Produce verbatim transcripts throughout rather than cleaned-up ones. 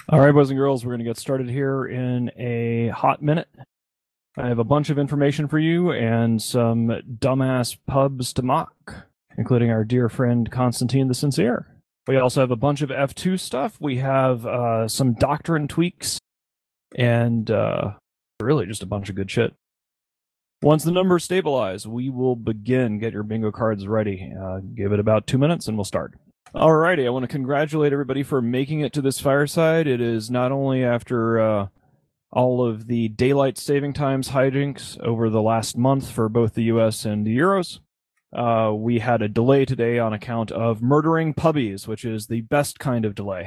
All right, boys and girls, we're going to get started here in a hot minute. I have a bunch of information for you and some dumbass pubs to mock, including our dear friend Constantine the Sincere. We also have a bunch of F two stuff. We have uh, some doctrine tweaks and uh, really just a bunch of good shit. Once the numbers stabilize, we will begin. Get your bingo cards ready. Uh, give it about two minutes and we'll start. Alrighty, I want to congratulate everybody for making it to this fireside. It is not only after uh, all of the daylight saving times hijinks over the last month for both the U S and the Euros. Uh, we had a delay today on account of murdering puppies, which is the best kind of delay.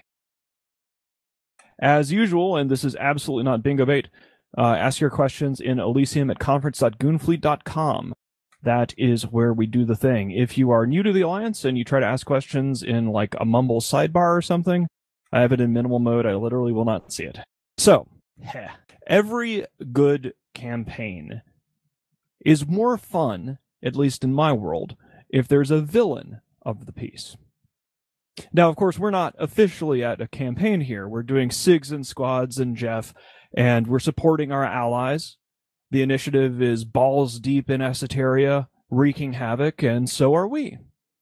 As usual, and this is absolutely not bingo bait, uh, ask your questions in Elysium at conference dot goonfleet dot com. That is where we do the thing. If you are new to the Alliance and you try to ask questions in like a mumble sidebar or something, I have it in minimal mode. I literally will not see it. So, heh. Every good campaign is more fun, at least in my world, if there's a villain of the piece. Now, of course, we're not officially at a campaign here. We're doing SIGs and squads and Jeff, and we're supporting our allies. The initiative is balls deep in Esoteria, wreaking havoc, and so are we.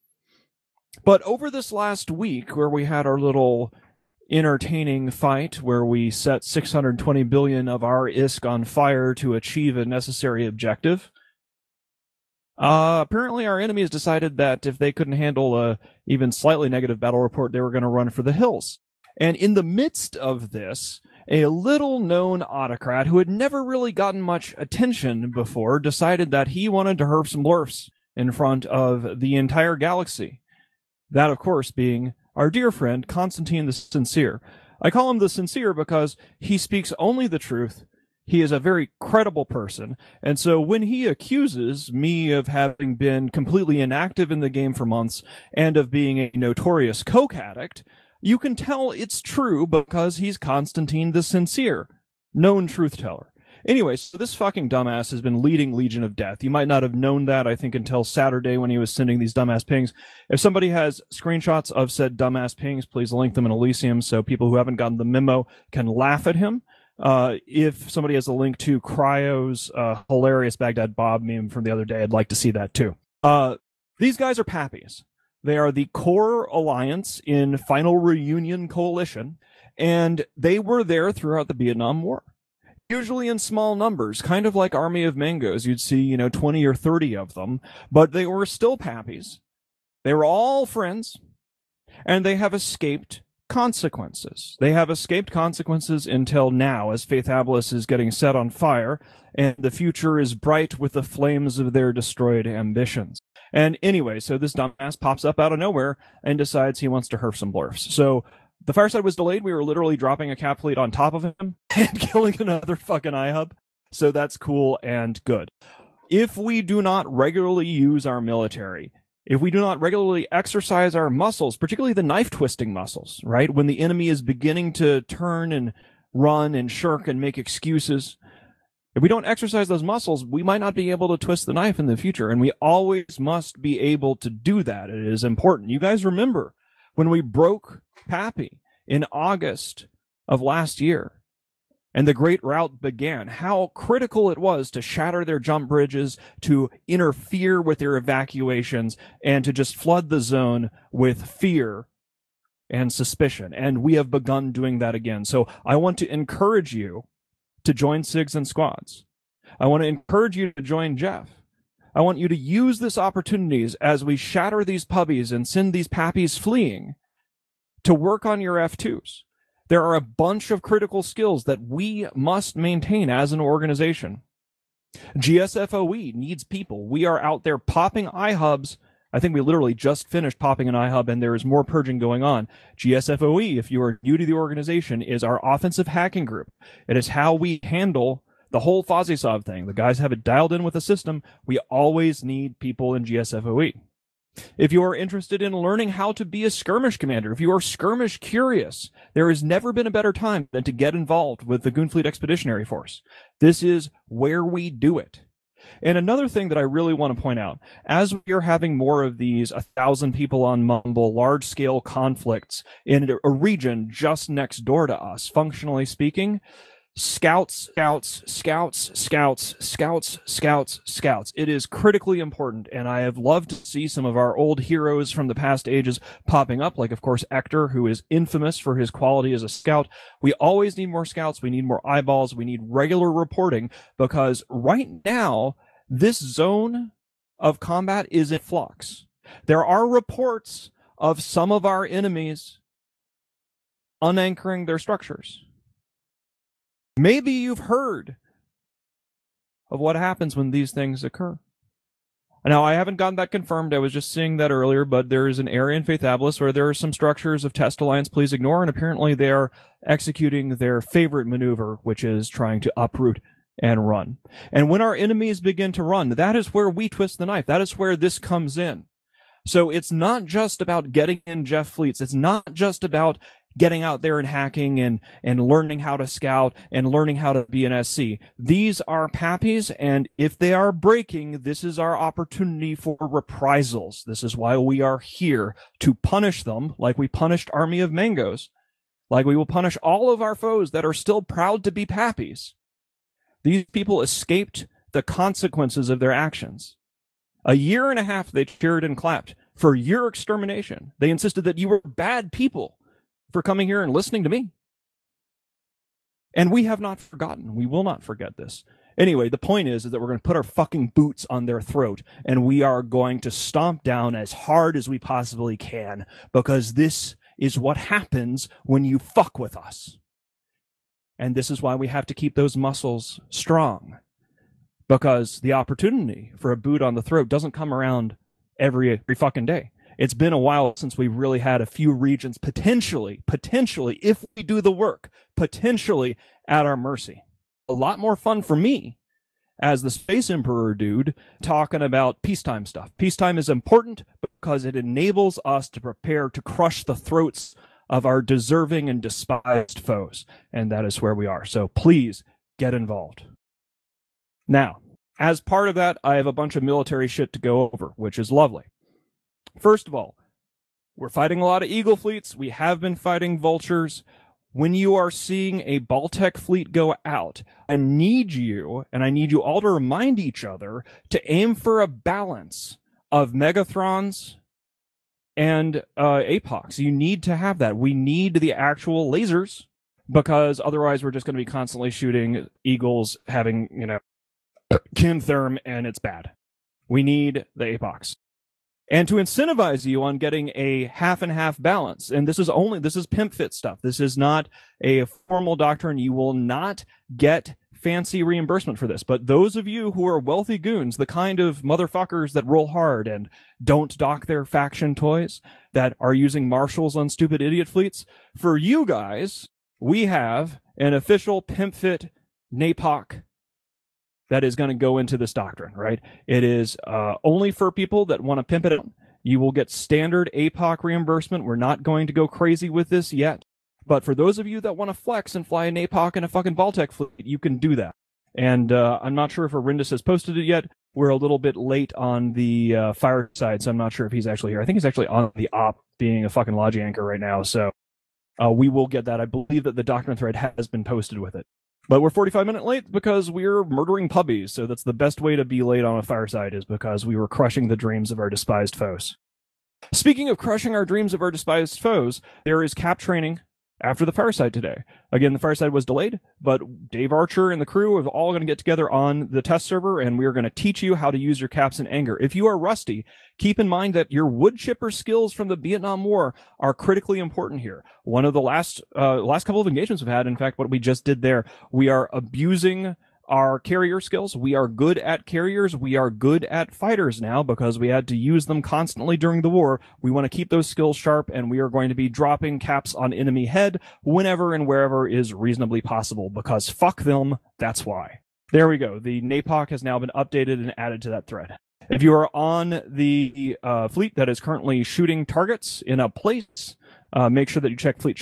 But over this last week, where we had our little entertaining fight, where we set six hundred twenty billion of our I S K on fire to achieve a necessary objective, uh, apparently our enemies decided that if they couldn't handle a even slightly negative battle report, they were going to run for the hills. And in the midst of this, a little-known autocrat who had never really gotten much attention before decided that he wanted to herf some blurfs in front of the entire galaxy. That, of course, being our dear friend Constantine the Sincere. I call him the Sincere because he speaks only the truth. He is a very credible person, and so when he accuses me of having been completely inactive in the game for months and of being a notorious coke addict, you can tell it's true because he's Constantine the Sincere, known truth teller. Anyway, so this fucking dumbass has been leading Legion of Death. You might not have known that, I think, until Saturday when he was sending these dumbass pings. If somebody has screenshots of said dumbass pings, please link them in Elysium so people who haven't gotten the memo can laugh at him. Uh, if somebody has a link to Cryo's uh, hilarious Baghdad Bob meme from the other day, I'd like to see that too. Uh, these guys are pappies. They are the core alliance in Final Reunion Coalition, and they were there throughout the Vietnam War. Usually in small numbers, kind of like Army of Mangoes. You'd see, you know, twenty or thirty of them, but they were still pappies. They were all friends, and they have escaped consequences. They have escaped consequences until now, as Faith Abilis is getting set on fire, and the future is bright with the flames of their destroyed ambitions. And anyway, so this dumbass pops up out of nowhere and decides he wants to herf some blurfs. So the fireside was delayed. We were literally dropping a cap fleet on top of him and killing another fucking iHub. So that's cool and good. If we do not regularly use our military, if we do not regularly exercise our muscles, particularly the knife twisting muscles, right? When the enemy is beginning to turn and run and shirk and make excuses, if we don't exercise those muscles, we might not be able to twist the knife in the future, and we always must be able to do that. It is important. You guys remember when we broke Pappy in August of last year, and the Great Rout began, how critical it was to shatter their jump bridges, to interfere with their evacuations, and to just flood the zone with fear and suspicion. And we have begun doing that again. So I want to encourage you to join SIGs and squads. I want to encourage you to join Jeff. I want you to use this opportunities as we shatter these puppies and send these pappies fleeing to work on your F twos. There are a bunch of critical skills that we must maintain as an organization. G S F O E needs people. We are out there popping iHubs. I think we literally just finished popping an iHub, and there is more purging going on. G S F O E, if you are new to the organization, is our offensive hacking group. It is how we handle the whole FozzieSov thing. The guys have it dialed in with the system. We always need people in G S F O E. If you are interested in learning how to be a skirmish commander, if you are skirmish curious, there has never been a better time than to get involved with the Goonfleet Expeditionary Force. This is where we do it. And another thing that I really want to point out, as we are having more of these a thousand people on Mumble, large scale conflicts in a region just next door to us, functionally speaking, scouts, scouts, scouts, scouts, scouts, scouts, scouts. It is critically important, and I have loved to see some of our old heroes from the past ages popping up, like, of course, Ector, who is infamous for his quality as a scout. We always need more scouts. We need more eyeballs. We need regular reporting, because right now, this zone of combat is in flux. There are reports of some of our enemies unanchoring their structures. Maybe you've heard of what happens when these things occur. Now, I haven't gotten that confirmed. I was just seeing that earlier, but there is an area in Faithabolis where there are some structures of Test Alliance Please Ignore, and apparently they are executing their favorite maneuver, which is trying to uproot and run. And when our enemies begin to run, that is where we twist the knife. That is where this comes in. So it's not just about getting in Jeff fleets. It's not just about getting out there and hacking and, and learning how to scout and learning how to be an S C. These are pappies, and if they are breaking, this is our opportunity for reprisals. This is why we are here, to punish them like we punished Army of Mangoes, like we will punish all of our foes that are still proud to be pappies. These people escaped the consequences of their actions. A year and a half they cheered and clapped for your extermination. They insisted that you were bad people for coming here and listening to me. And we have not forgotten. We will not forget this. Anyway, the point is, is that we're going to put our fucking boots on their throat, and we are going to stomp down as hard as we possibly can, because this is what happens when you fuck with us. And this is why we have to keep those muscles strong, because the opportunity for a boot on the throat doesn't come around every, every fucking day. It's been a while since we really had a few regions potentially, potentially, if we do the work, potentially at our mercy. A lot more fun for me as the Space Emperor dude talking about peacetime stuff. Peacetime is important because it enables us to prepare to crush the throats of our deserving and despised foes. And that is where we are. So please get involved. Now, as part of that, I have a bunch of military shit to go over, which is lovely. First of all, we're fighting a lot of Eagle fleets. We have been fighting Vultures. When you are seeing a Baltec fleet go out, I need you, and I need you all to remind each other to aim for a balance of Megathrons and uh, Apox. You need to have that. We need the actual lasers, because otherwise we're just going to be constantly shooting Eagles having, you know, Kintherm, and it's bad. We need the Apox. And to incentivize you on getting a half and half balance, and this is only, this is pimp fit stuff. This is not a formal doctrine. You will not get fancy reimbursement for this. But those of you who are wealthy goons, the kind of motherfuckers that roll hard and don't dock their faction toys, that are using marshals on stupid idiot fleets, for you guys, we have an official pimp fit NAPOC that is going to go into this doctrine, right? It is uh, only for people that want to pimp it out. You will get standard A P O C reimbursement. We're not going to go crazy with this yet. But for those of you that want to flex and fly an A P O C and a fucking Baltec fleet, you can do that. And uh, I'm not sure if Arindus has posted it yet. We're a little bit late on the uh, Fireside, so I'm not sure if he's actually here. I think he's actually on the op, being a fucking Logi anchor right now. So uh, we will get that. I believe that the doctrine thread has been posted with it. But we're forty-five minutes late because we're murdering puppies. So that's the best way to be late on a Fireside, is because we were crushing the dreams of our despised foes. Speaking of crushing our dreams of our despised foes, there is cap training after the Fireside today. Again, the Fireside was delayed, but Dave Archer and the crew are all going to get together on the test server, and we are going to teach you how to use your caps in anger. If you are rusty, keep in mind that your wood chipper skills from the Vietnam War are critically important here. One of the last uh, last couple of engagements we've had, in fact, what we just did there, we are abusing our carrier skills. We are good at carriers. We are good at fighters now because we had to use them constantly during the war. We want to keep those skills sharp, and we are going to be dropping caps on enemy head whenever and wherever is reasonably possible, because fuck them, that's why. There we go. The NAPOC has now been updated and added to that thread. If you are on the uh, fleet that is currently shooting targets in a place, uh, make sure that you check fleet chat.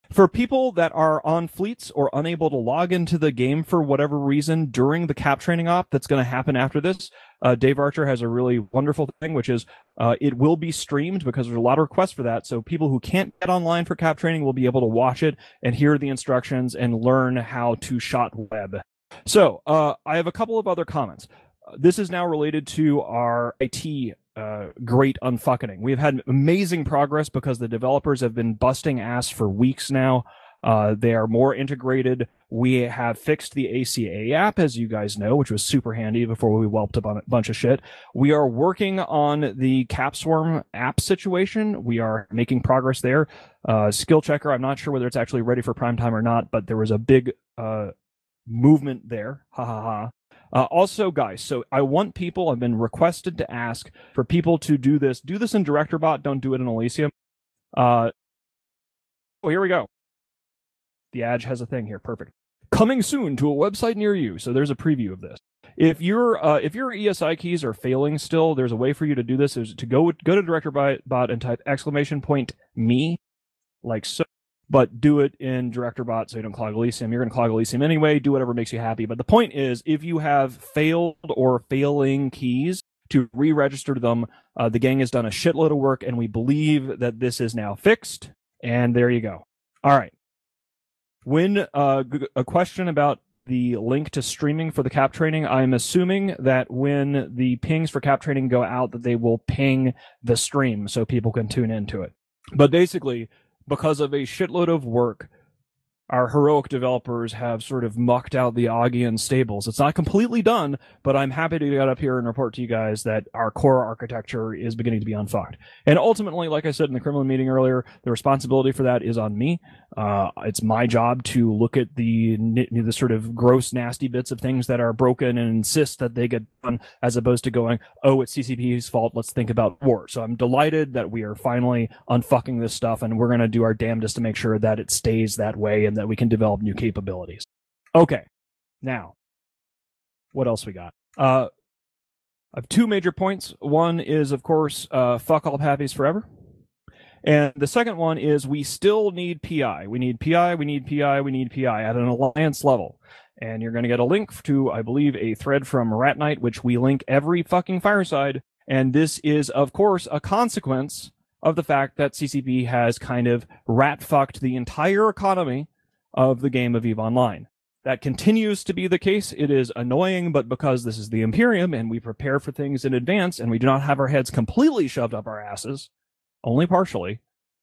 For people that are on fleets or unable to log into the game for whatever reason during the cap training op that's going to happen after this, uh, Dave Archer has a really wonderful thing, which is uh, it will be streamed because there's a lot of requests for that. So people who can't get online for cap training will be able to watch it and hear the instructions and learn how to shot web. So uh, I have a couple of other comments. This is now related to our I T uh, great unfucking. We've had amazing progress because the developers have been busting ass for weeks now. Uh, they are more integrated. We have fixed the A C A app, as you guys know, which was super handy before we whelped a bunch of shit. We are working on the CapSwarm app situation. We are making progress there. Uh, Skill Checker, I'm not sure whether it's actually ready for prime time or not, but there was a big uh, movement there. Ha ha ha. Uh, also, guys, so I want people, I've been requested to ask for people to do this. Do this in DirectorBot. Don't do it in Elysium. Uh, oh, here we go. The Edge has a thing here. Perfect. Coming soon to a website near you. So there's a preview of this. If your uh, if your E S I keys are failing still, there's a way for you to do this. Is to go go to DirectorBot and type exclamation point me, like so. But do it in DirectorBot so you don't clog Elysium. You're going to clog Elysium anyway. Do whatever makes you happy. But the point is, if you have failed or failing keys, to re-register them, uh, the gang has done a shitload of work, and we believe that this is now fixed. And there you go. All right. When uh, a question about the link to streaming for the cap training, I'm assuming that when the pings for cap training go out, that they will ping the stream so people can tune into it. But basically, because of a shitload of work, our heroic developers have sort of mucked out the Augean stables. It's not completely done, but I'm happy to get up here and report to you guys that our core architecture is beginning to be unfucked. And ultimately, like I said in the Kremlin meeting earlier, the responsibility for that is on me. Uh, it's my job to look at the the sort of gross, nasty bits of things that are broken and insist that they get done, as opposed to going, oh, it's C C P's fault, let's think about war. So I'm delighted that we are finally unfucking this stuff, and we're going to do our damnedest to make sure that it stays that way and that we can develop new capabilities. Okay, now, what else we got? Uh, I have two major points. One is, of course, uh, fuck all Pappies forever. And the second one is we still need P I. We need P I, we need P I, we need P I at an alliance level. And you're going to get a link to, I believe, a thread from Rat Knight, which we link every fucking fireside. And this is, of course, a consequence of the fact that C C P has kind of rat-fucked the entire economy of the game of EVE Online. That continues to be the case. It is annoying, but because this is the Imperium and we prepare for things in advance and we do not have our heads completely shoved up our asses, only partially,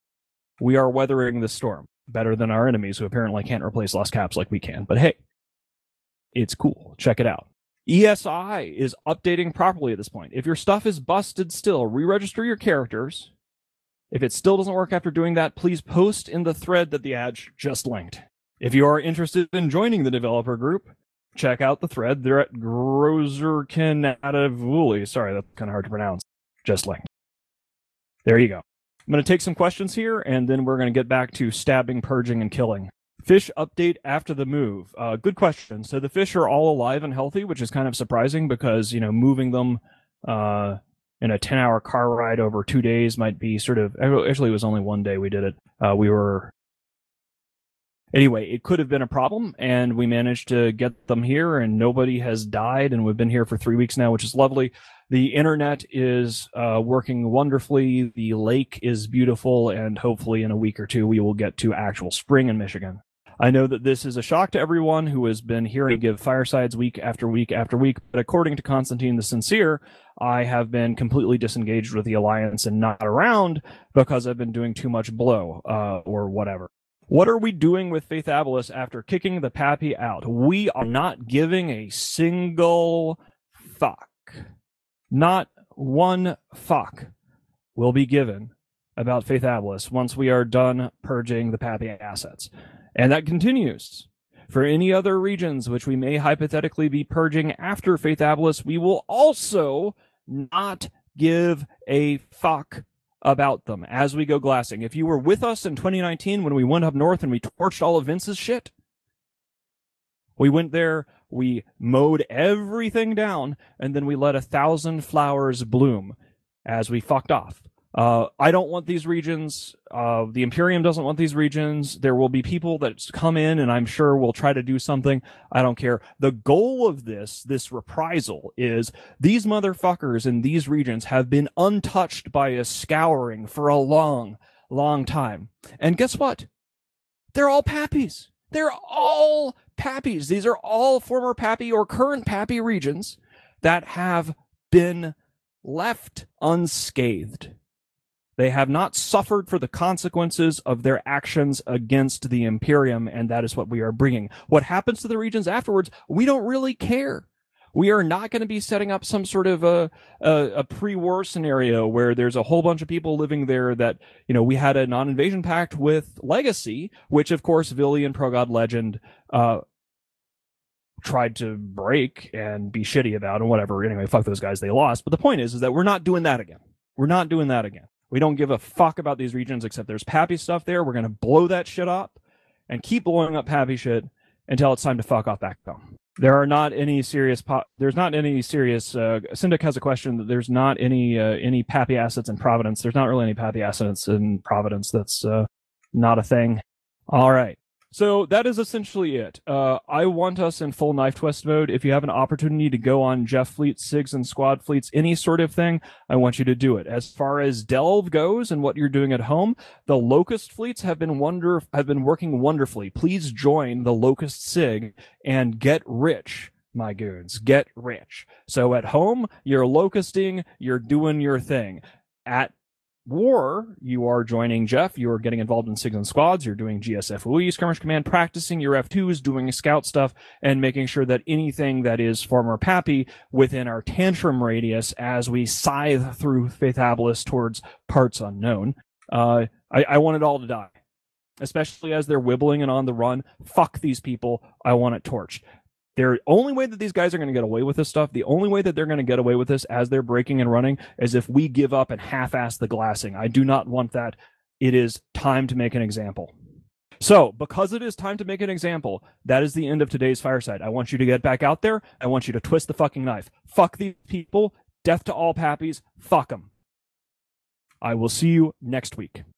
we are weathering the storm better than our enemies who apparently can't replace lost caps like we can. But hey, it's cool. Check it out. E S I is updating properly at this point. If your stuff is busted still, re-register your characters. If it still doesn't work after doing that, please post in the thread that the Edge just linked. If you are interested in joining the developer group, check out the thread. They're at Grozerkinatavuli. Sorry, that's kind of hard to pronounce. Just linked. There you go. I'm going to take some questions here, and then we're going to get back to stabbing, purging, and killing. Fish update after the move. Uh, good question. So the fish are all alive and healthy, which is kind of surprising because, you know, moving them uh, in a ten-hour car ride over two days might be sort of... Actually, it was only one day we did it. Uh, we were... Anyway, it could have been a problem, and we managed to get them here, and nobody has died, and we've been here for three weeks now, which is lovely. The internet is uh, working wonderfully. The lake is beautiful, and hopefully in a week or two we will get to actual spring in Michigan. I know that this is a shock to everyone who has been hearing me give firesides week after week after week, but according to Constantine the Sincere, I have been completely disengaged with the Alliance and not around because I've been doing too much blow, uh, or whatever. What are we doing with Faith Abilis after kicking the Pappy out? We are not giving a single fuck. Not one fuck will be given about Faith Abilis once we are done purging the Pappy assets. And that continues. For any other regions which we may hypothetically be purging after Faith Abilis, we will also not give a fuck about them as we go glassing. If you were with us in twenty nineteen when we went up north and we torched all of Vince's shit, we went there, we mowed everything down, and then we let a thousand flowers bloom as we fucked off. Uh, I don't want these regions. Uh, the Imperium doesn't want these regions. There will be people that come in and I'm sure will try to do something. I don't care. The goal of this, this reprisal is these motherfuckers in these regions have been untouched by a scouring for a long, long time. And guess what? They're all pappies. They're all pappies. These are all former pappy or current pappy regions that have been left unscathed. They have not suffered for the consequences of their actions against the Imperium, and that is what we are bringing. What happens to the regions afterwards, we don't really care. We are not going to be setting up some sort of a, a, a pre-war scenario where there's a whole bunch of people living there that, you know, we had a non-invasion pact with Legacy, which, of course, Villy and Pro God Legend uh, tried to break and be shitty about and whatever. Anyway, fuck those guys. They lost. But the point is, is that we're not doing that again. We're not doing that again. We don't give a fuck about these regions except there's pappy stuff there. We're going to blow that shit up and keep blowing up pappy shit until it's time to fuck off back home. There are not any serious po- there's not any serious uh Syndic has a question that there's not any uh, any pappy assets in Providence. There's not really any pappy assets in Providence. That's uh not a thing. All right. So that is essentially it. Uh, I want us in full knife twist mode. If you have an opportunity to go on Jeff Fleet, Sigs, and Squad Fleets, any sort of thing, I want you to do it. As far as Delve goes and what you're doing at home, the Locust Fleets have been wonder have been working wonderfully. Please join the Locust Sig and get rich, my goons. Get rich. So at home, you're locusting, you're doing your thing. At war, you are joining Jeff, you are getting involved in Sigs and Squads, you're doing G S F O E, Skirmish Command, practicing your F twos, doing scout stuff, and making sure that anything that is former Pappy within our tantrum radius as we scythe through Faithabilis towards parts unknown. Uh, I, I want it all to die. Especially as they're wibbling and on the run. Fuck these people. I want it torched. The only way that these guys are going to get away with this stuff, the only way that they're going to get away with this as they're breaking and running is if we give up and half-ass the glassing. I do not want that. It is time to make an example. So, because it is time to make an example, that is the end of today's Fireside. I want you to get back out there. I want you to twist the fucking knife. Fuck these people. Death to all pappies. Fuck them. I will see you next week.